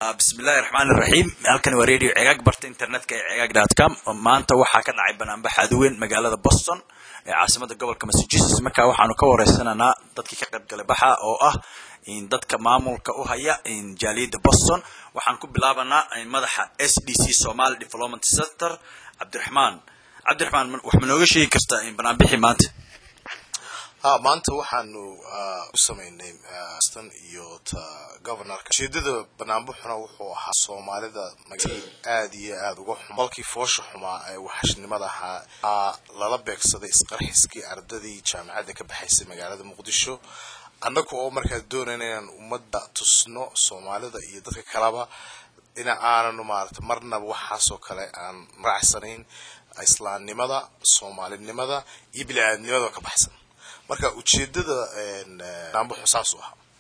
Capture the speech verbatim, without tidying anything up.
بسم الله الرحمن الرحيم halkan waa radio cigaag barta internetka ee cigaag dot com maanta waxa ka dhacay banaanbax aduun magaalada Boston ee caasimada gobolka Massachusetts marka waxaanu ka wareysananaa dadkii ka qayb galay baxa oo ah in dadka maamulka u haya in jaaliyada Boston waxaan ku bilaabanaa in madaxa S D C Somali Development Center Cabdiraxmaan Cabdiraxmaan wax ma nooga sheegi kartaa in banaanbixi maanta ها maanta waxaanu u sameynay Boston iyo ta governorka shidada banaanbuxuna wuxuu ahaa Soomaalida aad iyo aad uga xun balkii foosho xumaa ay waxashnimada ahaa lala beegsaday isqarxiskii ardadii jaamacadda ka baxaysay magaalada Muqdisho annagu oo markaa doonayaan ummadda tusno Soomaalida iyo dadka kalaba in aanan maarta marna waxaas oo kale aan raacsanayn islaamnimada Soomaalinimada iyo bini'aadnimada ka baxsan marka ujeedada ee naambo xasaas u ah